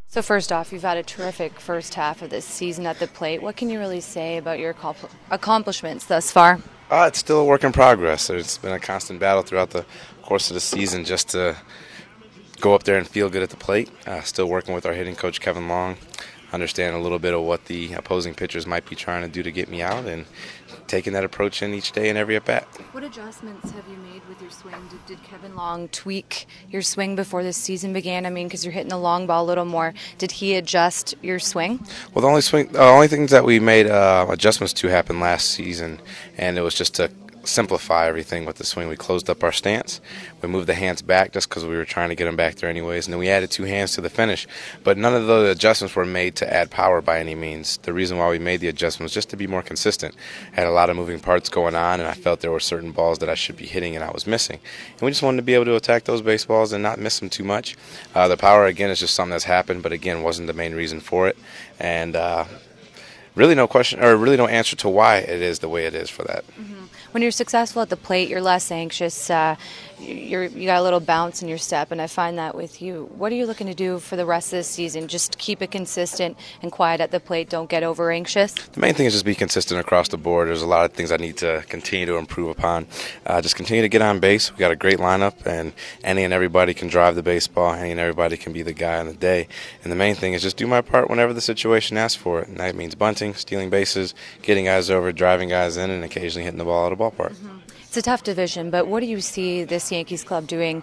So first off, you've had a terrific first half of this season at the plate. What can you really say about your accomplishments thus far? It's still a work in progress. There's been a constant battle throughout the course of the season just to go up there and feel good at the plate. Still working with our hitting coach, Kevin Long, understand a little bit of what the opposing pitchers might be trying to do to get me out, and taking that approach in each day and every at-bat. What adjustments have you made with your swing? Did Kevin Long tweak your swing before this season began? I mean, because you're hitting the long ball a little more. Did he adjust your swing? Well, the only things that we made adjustments to happened last season, and it was just to simplify everything with the swing. We closed up our stance. We moved the hands back just because we were trying to get them back there anyways, and then we added two hands to the finish. But none of the adjustments were made to add power by any means. The reason why we made the adjustment was just to be more consistent. I had a lot of moving parts going on, and I felt there were certain balls that I should be hitting and I was missing. And we just wanted to be able to attack those baseballs and not miss them too much. The power, again, is just something that's happened, but again, wasn't the main reason for it. And really no question, or really no answer to why it is the way it is for that. Mm-hmm. When you're successful at the plate, you're less anxious. You got a little bounce in your step, and I find that with you. What are you looking to do for the rest of this season? Just keep it consistent and quiet at the plate. Don't get over anxious. The main thing is just be consistent across the board. There's a lot of things I need to continue to improve upon. Just continue to get on base. We got a great lineup, and any and everybody can drive the baseball. Any and everybody can be the guy on the day. And the main thing is just do my part whenever the situation asks for it. And that means bunting, stealing bases, getting guys over, driving guys in, and occasionally hitting the ball out of the ballpark. Mm-hmm. It's a tough division, but what do you see this Yankees club doing,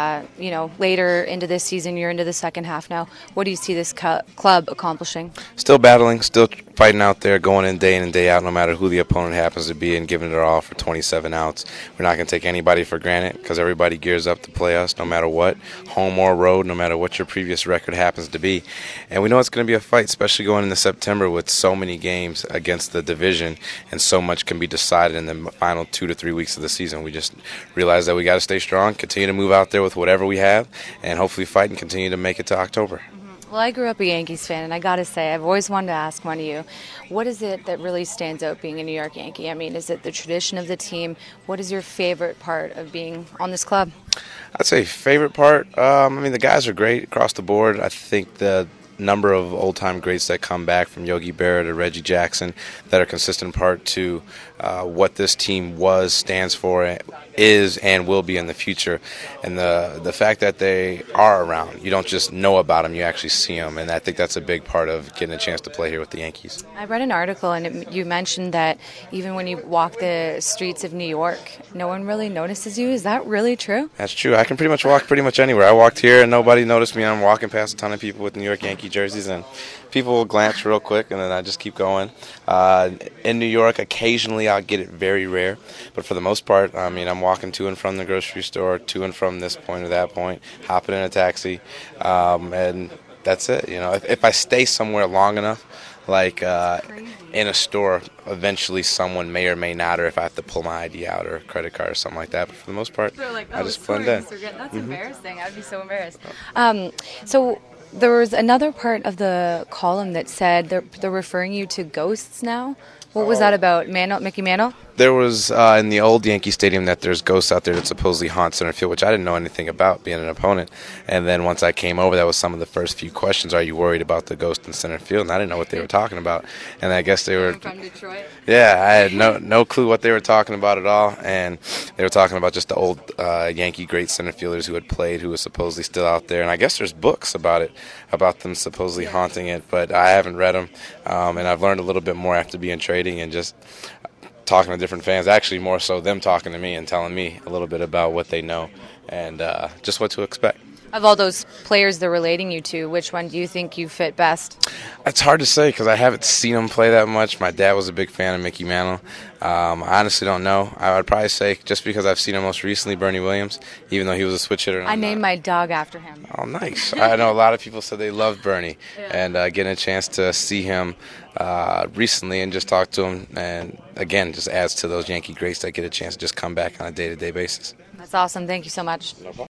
later into this season? You're into the second half now. What do you see this club accomplishing? Still battling, still fighting out there, going in and day out, no matter who the opponent happens to be, and giving it all for 27 outs. We're not going to take anybody for granted because everybody gears up to play us no matter what, home or road, no matter what your previous record happens to be. And we know it's going to be a fight, especially going into September with so many games against the division, and so much can be decided in the final 2 to 3 weeks of the season. We just realize that we got to stay strong, continue to move out there with whatever we have, and hopefully fight and continue to make it to October. Well, I grew up a Yankees fan, and I got to say, I've always wanted to ask one of you, what is it that really stands out being a New York Yankee? I mean, is it the tradition of the team? What is your favorite part of being on this club? I'd say favorite part, the guys are great across the board. I think the number of old-time greats that come back, from Yogi Berra to Reggie Jackson, that are consistent part to what this team stands for, is, and will be in the future. And the fact that they are around, you don't just know about them, you actually see them, and I think that's a big part of getting a chance to play here with the Yankees. I read an article, and you mentioned that even when you walk the streets of New York, no one really notices you. Is that really true? That's true. I can pretty much walk anywhere. I walked here and nobody noticed me. I'm walking past a ton of people with New York Yankee jerseys, and people will glance real quick, and then I just keep going. In New York, occasionally I'll get it, very rare, but for the most part, I'm walking to and from the grocery store, to and from this point or that point, hopping in a taxi, and that's it. If I stay somewhere long enough, like in a store, eventually someone may or may not, or if I have to pull my ID out or a credit card or something like that. But for the most part, I just blend in. That's embarrassing. I'd be so embarrassed. So there was another part of the column that said they're referring you to ghosts now. What was that about? Mickey Mantle? There was in the old Yankee Stadium that there's ghosts out there that supposedly haunt center field, which I didn't know anything about, being an opponent. And then once I came over, that was some of the first few questions. Are you worried about the ghost in center field? And I didn't know what they were talking about. And I guess they were from Detroit. Yeah, I had no clue what they were talking about at all. And they were talking about just the old Yankee great center fielders who had played, who was supposedly still out there. And I guess there's books about it, about them supposedly haunting it, but I haven't read them. And I've learned a little bit more after being trading and just talking to different fans, actually more so them talking to me and telling me a little bit about what they know and just what to expect. Of all those players they're relating you to, which one do you think you fit best? It's hard to say because I haven't seen him play that much. My dad was a big fan of Mickey Mantle. I honestly don't know. I would probably say, just because I've seen him most recently, Bernie Williams, even though he was a switch hitter. I named my dog after him. Oh, nice. I know a lot of people said they loved Bernie, and getting a chance to see him recently and just talk to him, and again, just adds to those Yankee greats that get a chance to just come back on a day-to-day basis. That's awesome. Thank you so much. No problem.